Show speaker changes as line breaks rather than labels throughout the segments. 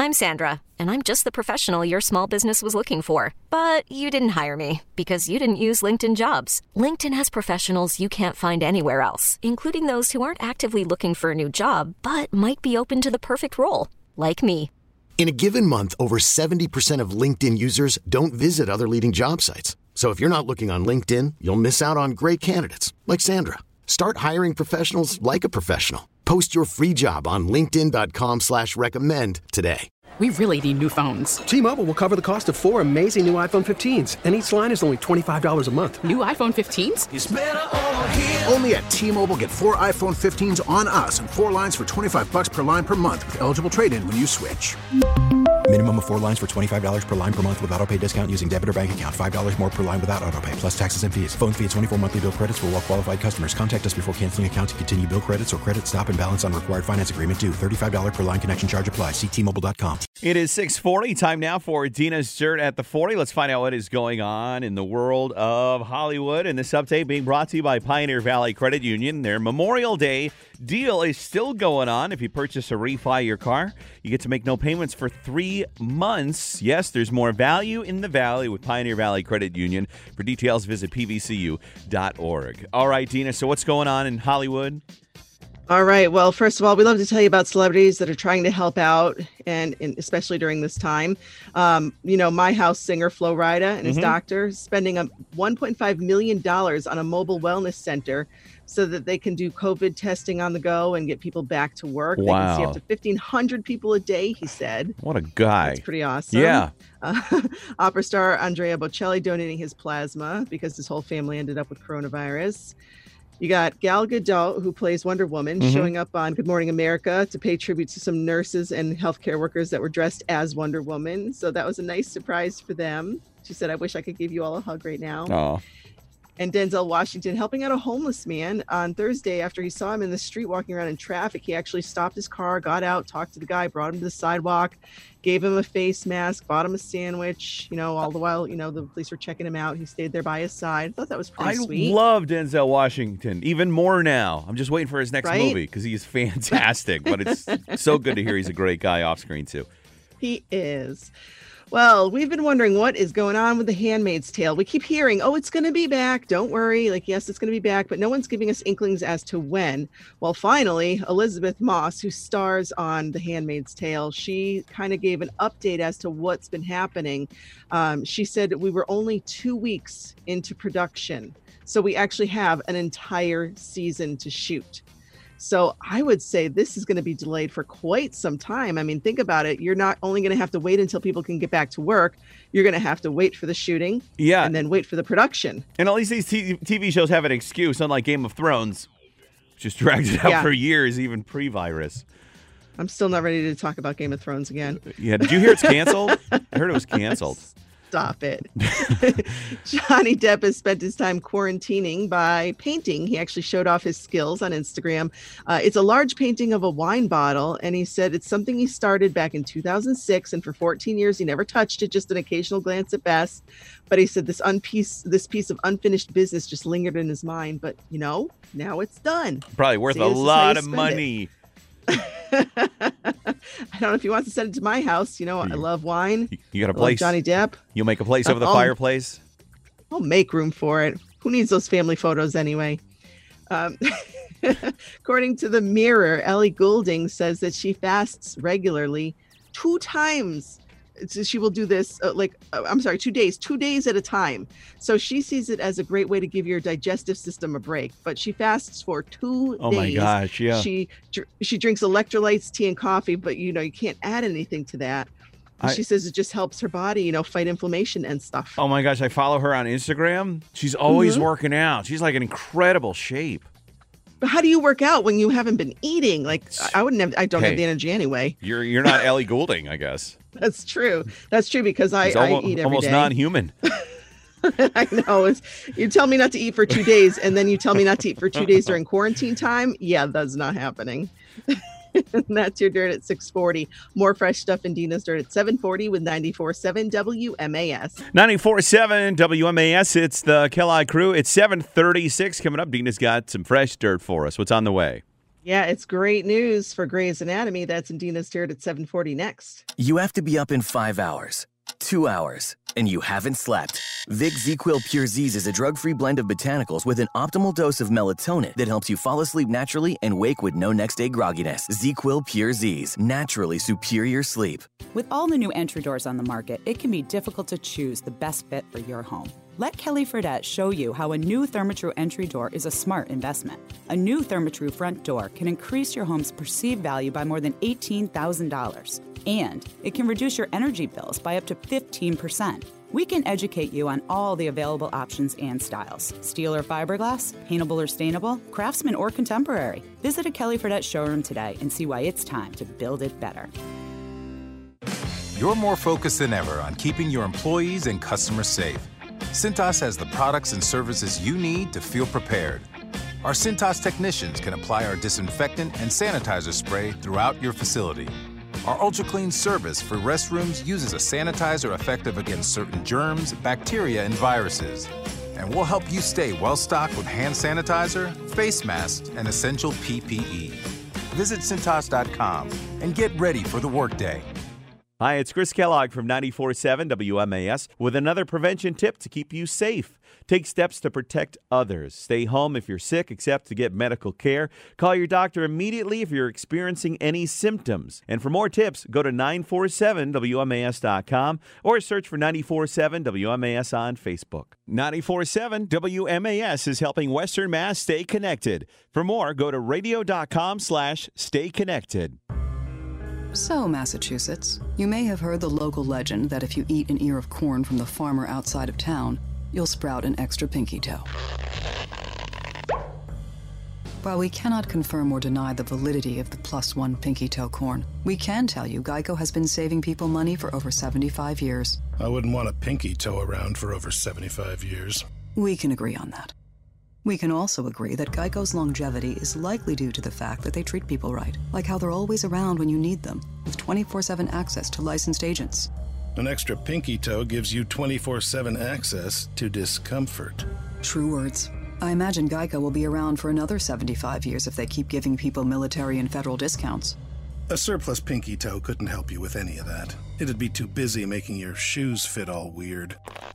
I'm Sandra, and I'm just the professional your small business was looking for. But you didn't hire me because you didn't use LinkedIn Jobs. LinkedIn has professionals you can't find anywhere else, including those who aren't actively looking for a new job, but might be open to the perfect role, like me.
In a given month, over 70% of LinkedIn users don't visit other leading job sites. So if you're not looking on LinkedIn, you'll miss out on great candidates like Sandra. Start hiring professionals like a professional. Post your free job on linkedin.com/recommend today.
We really need new phones.
T-Mobile will cover the cost of 4 amazing new iPhone 15s, and each line is only $25 a month.
New iPhone 15s?
It's better over here.
Only at T-Mobile, get 4 iPhone 15s on us and 4 lines for $25 per line per month with eligible trade-in when you switch.
Minimum of 4 lines for $25 per line per month with autopay discount using debit or bank account. $5 more per line without autopay, plus taxes and fees. Phone fee at 24 monthly bill credits for well-qualified customers. Contact us before canceling account to continue bill credits or credit stop and balance on required finance agreement due. $35 per line connection charge applies. See T-Mobile.com.
It is 6:40. Time now for Dina's Dirt at the 40. Let's find out what is going on in the world of Hollywood. And this update being brought to you by Pioneer Valley Credit Union. Their Memorial Day deal is still going on. If you purchase or refi your car, you get to make no payments for 3 months. Yes, there's more value in the valley with Pioneer Valley Credit Union. For details, visit pvcu.org. All right, Dina, so what's going on in Hollywood?
All right. Well, first of all, we love to tell you about celebrities that are trying to help out, and especially during this time. My House singer Flo Rida and his doctor spending $1.5 million on a mobile wellness center so that they can do COVID testing on the go and get people back to work.
Wow.
They can see up to 1,500 people a day, he said.
What a guy.
That's pretty awesome.
Yeah.
Opera star Andrea Bocelli donating his plasma because his whole family ended up with coronavirus. You got Gal Gadot, who plays Wonder Woman, showing up on Good Morning America to pay tribute to some nurses and healthcare workers that were dressed as Wonder Woman. So that was a nice surprise for them. She said, "I wish I could give you all a hug right now."
Oh.
And Denzel Washington helping out a homeless man on Thursday after he saw him in the street walking around in traffic. He actually stopped his car, got out, talked to the guy, brought him to the sidewalk, gave him a face mask, bought him a sandwich, all the while, the police were checking him out. He stayed there by his side. I thought that was pretty sweet.
I love Denzel Washington even more now. I'm just waiting for his next
Right?
movie because he's fantastic. But it's so good to hear he's a great guy off screen, too.
He is. Well, we've been wondering what is going on with The Handmaid's Tale. We keep hearing, it's going to be back. Don't worry. Yes, it's going to be back, but no one's giving us inklings as to when. Well, finally, Elizabeth Moss, who stars on The Handmaid's Tale, she kind of gave an update as to what's been happening. She said we were only 2 weeks into production, so we actually have an entire season to shoot. So I would say this is going to be delayed for quite some time. I mean, think about it. You're not only going to have to wait until people can get back to work. You're going to have to wait for the shooting and then wait for the production.
And at least these TV shows have an excuse, unlike Game of Thrones, which just dragged it out for years, even pre-virus.
I'm still not ready to talk about Game of Thrones again.
Yeah. Did you hear it's canceled? I heard it was canceled.
Stop it. Johnny Depp has spent his time quarantining by painting. He actually showed off his skills on Instagram. It's a large painting of a wine bottle, and he said it's something he started back in 2006, and for 14 years he never touched it, just an occasional glance at best. But he said this piece of unfinished business just lingered in his mind. But, now it's done.
Probably worth a lot of money.
I don't know if he wants to send it to my house. I love wine.
You got a place?
Johnny Depp.
You'll make a place over the fireplace?
I'll make room for it. Who needs those family photos anyway? According to the Mirror, Ellie Goulding says that she fasts regularly 2 times. So she will do this 2 days at a time. So she sees it as a great way to give your digestive system a break. But she fasts for 2 days.
Oh my gosh, yeah.
She drinks electrolytes, tea, and coffee, but you can't add anything to that. She says it just helps her body, fight inflammation and stuff.
Oh my gosh, I follow her on Instagram. She's always working out. She's like in incredible shape.
But how do you work out when you haven't been eating? I don't have the energy anyway.
You're not Ellie Goulding, I guess.
That's true because I eat every day.
Almost non-human.
I know. You tell me not to eat for 2 days, and then you tell me not to eat for 2 days during quarantine time. Yeah, that's not happening. And that's your Dirt at 6:40. More fresh stuff in Dina's Dirt at 7:40 with 94.7 WMAS.
94.7 WMAS. It's the Kellogg Crew. It's 7:36 coming up. Dina's got some fresh dirt for us. What's on the way?
Yeah, it's great news for Grey's Anatomy. That's in Dina's Dirt at 7:40 next.
You have to be up in 5 hours, 2 hours, and you haven't slept. Vic ZzzQuil Pure Z's is a drug-free blend of botanicals with an optimal dose of melatonin that helps you fall asleep naturally and wake with no next-day grogginess. ZzzQuil Pure Z's, naturally superior sleep.
With all the new entry doors on the market, it can be difficult to choose the best fit for your home. Let Kelly Fredette show you how a new Therma-Tru entry door is a smart investment. A new Therma-Tru front door can increase your home's perceived value by more than $18,000. And it can reduce your energy bills by up to 15%. We can educate you on all the available options and styles. Steel or fiberglass, paintable or stainable, craftsman or contemporary. Visit a Kelly Fredette showroom today and see why it's time to build it better.
You're more focused than ever on keeping your employees and customers safe. Cintas has the products and services you need to feel prepared. Our Cintas technicians can apply our disinfectant and sanitizer spray throughout your facility. Our Ultra Clean service for restrooms uses a sanitizer effective against certain germs, bacteria, and viruses. And we'll help you stay well-stocked with hand sanitizer, face masks, and essential PPE. Visit Cintas.com and get ready for the workday.
Hi, it's Chris Kellogg from 94.7 WMAS with another prevention tip to keep you safe. Take steps to protect others. Stay home if you're sick, except to get medical care. Call your doctor immediately if you're experiencing any symptoms. And for more tips, go to 947WMAS.com or search for 94.7 WMAS on Facebook. 94.7 WMAS is helping Western Mass stay connected. For more, go to radio.com/stay connected.
So, Massachusetts, you may have heard the local legend that if you eat an ear of corn from the farmer outside of town, you'll sprout an extra pinky toe. While we cannot confirm or deny the validity of the +1 pinky toe corn, we can tell you Geico has been saving people money for over 75 years.
I wouldn't want a pinky toe around for over 75 years.
We can agree on that. We can also agree that Geico's longevity is likely due to the fact that they treat people right, like how they're always around when you need them, with 24/7 access to licensed agents.
An extra pinky toe gives you 24/7 access to discomfort.
True words. I imagine Geico will be around for another 75 years if they keep giving people military and federal discounts.
A surplus pinky toe couldn't help you with any of that. It'd be too busy making your shoes fit all weird.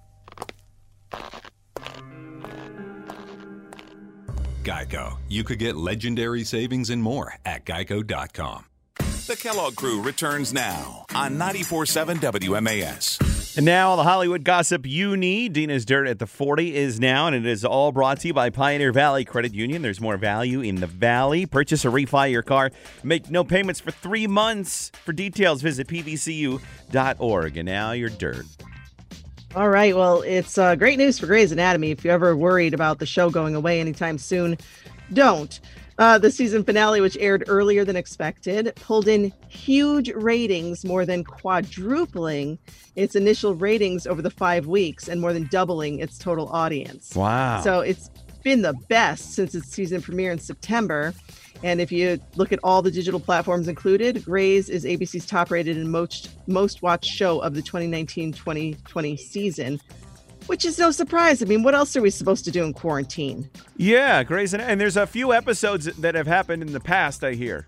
Geico. You could get legendary savings and more at geico.com.
The Kellogg Crew returns now on 94.7 WMAS.
And now all the Hollywood gossip you need. Dina's Dirt at the 40 is now, and it is all brought to you by Pioneer Valley Credit Union. There's more value in the Valley. Purchase or refi your car. Make no payments for 3 months. For details, visit pvcu.org. And now your dirt.
All right. Well, it's great news for Grey's Anatomy. If you're ever worried about the show going away anytime soon, don't. The season finale, which aired earlier than expected, pulled in huge ratings, more than quadrupling its initial ratings over the 5 weeks and more than doubling its total audience.
Wow.
So it's been the best since its season premiere in September. And if you look at all the digital platforms included, Grey's is ABC's top-rated and most watched show of the 2019-2020 season, which is no surprise. I mean, what else are we supposed to do in quarantine?
Yeah, Grey's Anatomy. And there's a few episodes that have happened in the past, I hear.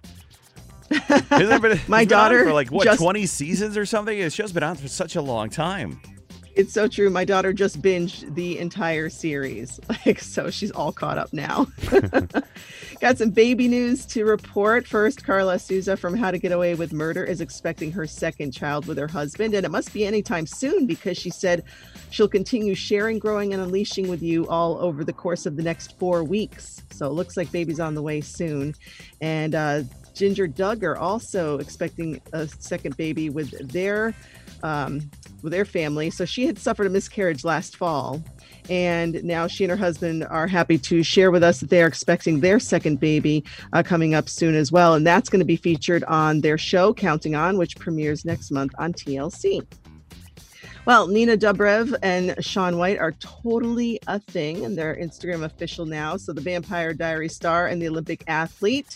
My
daughter
for like, what, 20 seasons or something? The show's been on for such a long time.
It's so true. My daughter just binged the entire series. So she's all caught up now. Got some baby news to report. First, Carla Souza from How to Get Away with Murder is expecting her second child with her husband, and it must be anytime soon because she said she'll continue sharing, growing, and unleashing with you all over the course of the next 4 weeks. So it looks like baby's on the way soon. And Ginger Duggar also expecting a second baby with their family. So she had suffered a miscarriage last fall, and now she and her husband are happy to share with us that they are expecting their second baby coming up soon as well. And that's going to be featured on their show, Counting On, which premieres next month on TLC. Well, Nina Dobrev and Shaun White are totally a thing, and they're Instagram official now. So the Vampire Diaries star and the Olympic athlete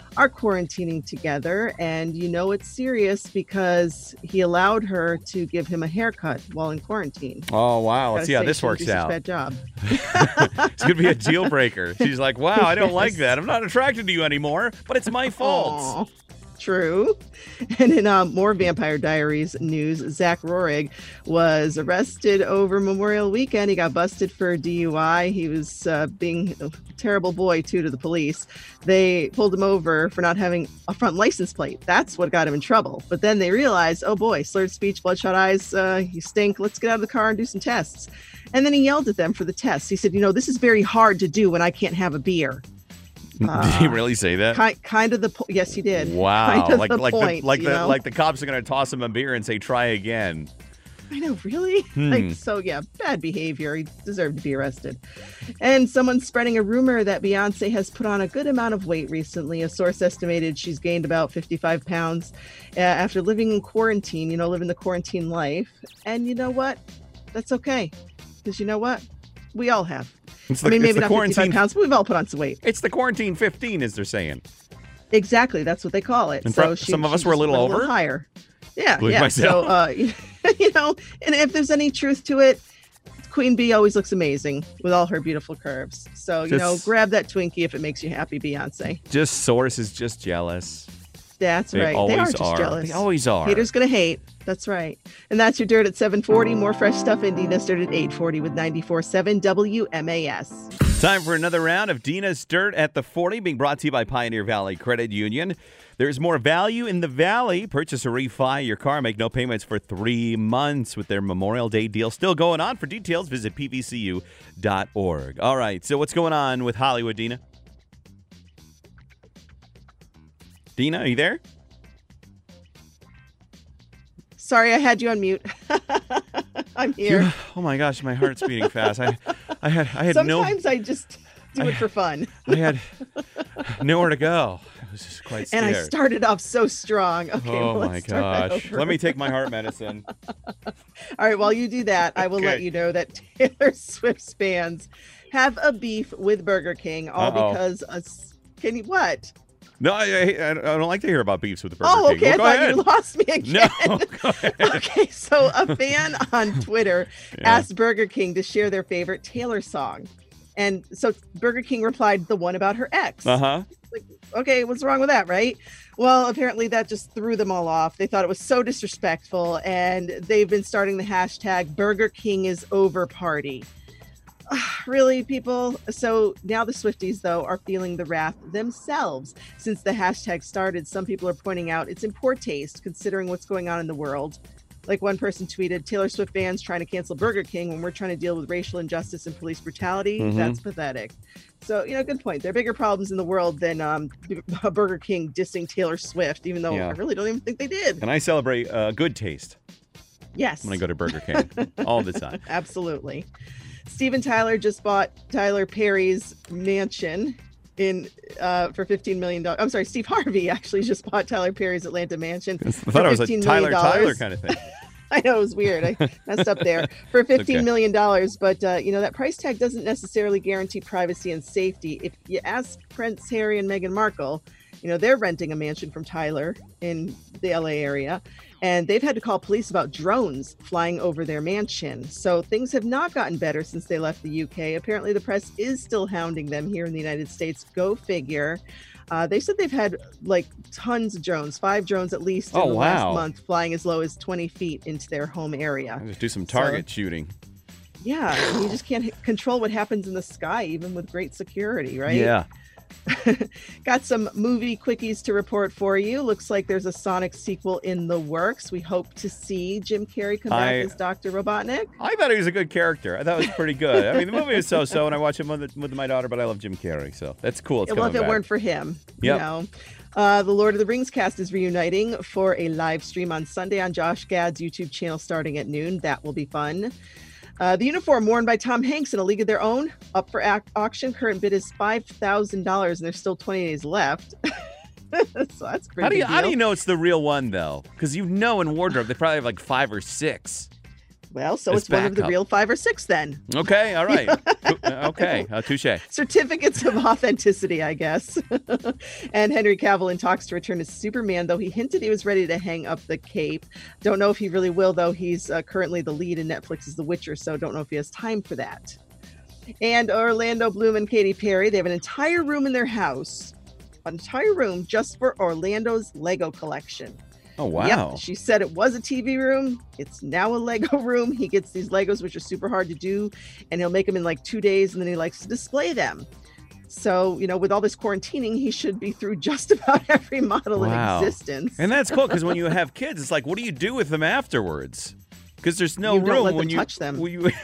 are quarantining together. And you know it's serious because he allowed her to give him a haircut while in quarantine.
Oh, wow. Let's see how this works out.
Bad job.
It's going to be a deal breaker. She's like, wow, I don't like that. I'm not attracted to you anymore, but it's my fault.
Aww. True. And in more Vampire Diaries news, Zach Rohrig was arrested over Memorial Weekend. He got busted for DUI. He was being a terrible boy, too, to the police. They pulled him over for not having a front license plate. That's what got him in trouble. But then they realized, oh boy, slurred speech, bloodshot eyes, you stink. Let's get out of the car and do some tests. And then he yelled at them for the tests. He said, this is very hard to do when I can't have a beer.
Did he really say that?
Kind of the yes, he did.
Wow,
kind of the point,
like the cops are going to toss him a beer and say, "Try again."
I know, really? Bad behavior. He deserved to be arrested. And someone's spreading a rumor that Beyonce has put on a good amount of weight recently. A source estimated she's gained about 55 pounds after living in quarantine. Living the quarantine life. And you know what? That's okay, because you know what? We all have. Maybe not 55 pounds, but we've all put on some weight.
It's the quarantine 15, as they're saying.
Exactly. That's what they call it.
And some of us were a little over?
Higher. Yeah.
Myself.
So, and if there's any truth to it, Queen Bee always looks amazing with all her beautiful curves. So, grab that Twinkie if it makes you happy, Beyonce.
Source is just jealous.
That's right. They are just jealous.
They always are.
Haters gonna hate. That's right. And that's your Dirt at 7:40. More fresh stuff in Dina's Dirt at 8:40 with 94.7 WMAS.
Time for another round of Dina's Dirt at the 40, being brought to you by Pioneer Valley Credit Union. There's more value in the Valley. Purchase or refi your car. Make no payments for 3 months with their Memorial Day deal still going on. For details, visit pvcu.org. All right, so what's going on with Hollywood, Dina? Dina, are you there?
Sorry, I had you on mute. I'm here.
Oh my gosh, my heart's beating fast. I had
Sometimes I just do it for fun.
I had nowhere to go. I was just quite scared.
And I started off so strong. Okay,
oh my gosh. Let me take my heart medicine.
All right, while you do that, I will let you know that Taylor Swift's fans have a beef with Burger King, all because what?
No, I don't like to hear about beefs with the Burger King.
Oh, okay.
Well,
I thought you lost me again.
No, go ahead.
Okay, so a fan on Twitter asked Burger King to share their favorite Taylor song. And so Burger King replied, the one about her ex.
Uh-huh.
Like, okay, what's wrong with that, right? Well, apparently that just threw them all off. They thought it was so disrespectful, and they've been starting the hashtag Burger King is over party. Really, people? So now the Swifties, though, are feeling the wrath themselves. Since the hashtag started, some people are pointing out it's in poor taste considering what's going on in the world. Like one person tweeted, Taylor Swift fans trying to cancel Burger King when we're trying to deal with racial injustice and police brutality. Mm-hmm. That's pathetic. So, good point. There are bigger problems in the world than Burger King dissing Taylor Swift, even though I really don't even think they did.
And I celebrate good taste.
Yes.
When I go to Burger King all the time.
Absolutely. Steven Tyler just bought Tyler Perry's mansion for $15 million. I'm sorry, Steve Harvey actually just bought Tyler Perry's Atlanta mansion.
I thought it was a Tyler kind of thing.
I know, it was weird. I messed up there. For $15 million. But, that price tag doesn't necessarily guarantee privacy and safety. If you ask Prince Harry and Meghan Markle, they're renting a mansion from Tyler in the LA area. And they've had to call police about drones flying over their mansion. So things have not gotten better since they left the UK. Apparently, the press is still hounding them here in the United States. Go figure. They said they've had tons of drones, 5 drones at least in the last month, flying as low as 20 feet into their home area.
Just do some target shooting.
Yeah, you just can't control what happens in the sky, even with great security, right?
Yeah.
Got some movie quickies to report for you. Looks like there's a Sonic sequel in the works. We hope to see Jim Carrey come back as Dr. Robotnik.
I thought he was a good character. I thought it was pretty good. I mean, the movie was so-so, and I watch him with my daughter, but I love Jim Carrey, so that's cool. It's
well, if it weren't for him,
Yep.
The Lord of the Rings cast is reuniting for a live stream on Sunday on Josh Gad's YouTube channel starting at noon. That will be fun. The uniform worn by Tom Hanks in A League of Their Own, up for auction. Current bid is $5,000, and there's still 20 days left. So that's pretty
How do you know it's the real one, though? Because in wardrobe, they probably have 5 or 6.
Well, so it's one of the real 5 or 6 then.
Okay, all right. Okay, touche.
Certificates of authenticity, I guess. And Henry Cavill in talks to return as Superman, though he hinted he was ready to hang up the cape. Don't know if he really will, though. He's currently the lead in Netflix's The Witcher, so don't know if he has time for that. And Orlando Bloom and Katy Perry, they have an entire room in their house, an entire room just for Orlando's Lego collection.
Oh, wow.
Yep, she said it was a TV room. It's now a Lego room. He gets these Legos, which are super hard to do, and he'll make them in like 2 days, and then he likes to display them. So, with all this quarantining, he should be through just about every model in existence.
And that's cool, because when you have kids, it's like, what do you do with them afterwards? Because there's no room
don't let
when
them touch them.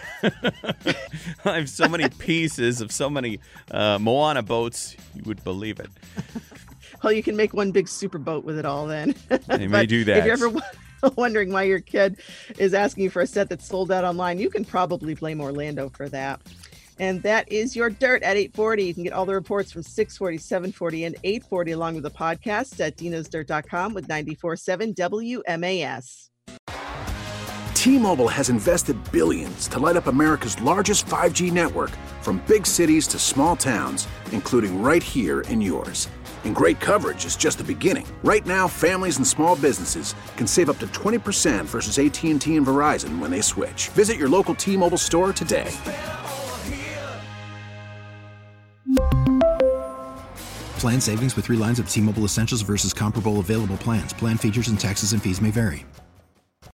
I have so many pieces of so many Moana boats, you would believe it.
Well, you can make one big super boat with it all then.
They may do that.
If you're ever wondering why your kid is asking you for a set that's sold out online, you can probably blame Orlando for that. And that is your Dirt at 8:40. You can get all the reports from 6:40, 7:40, and 8:40 along with the podcast at dinosdirt.com with 94.7 WMAS.
T-Mobile has invested billions to light up America's largest 5G network, from big cities to small towns, including right here in yours. And great coverage is just the beginning. Right now, families and small businesses can save up to 20% versus AT&T and Verizon when they switch. Visit your local T-Mobile store today.
Plan savings with 3 lines of T-Mobile Essentials versus comparable available plans. Plan features and taxes and fees may vary.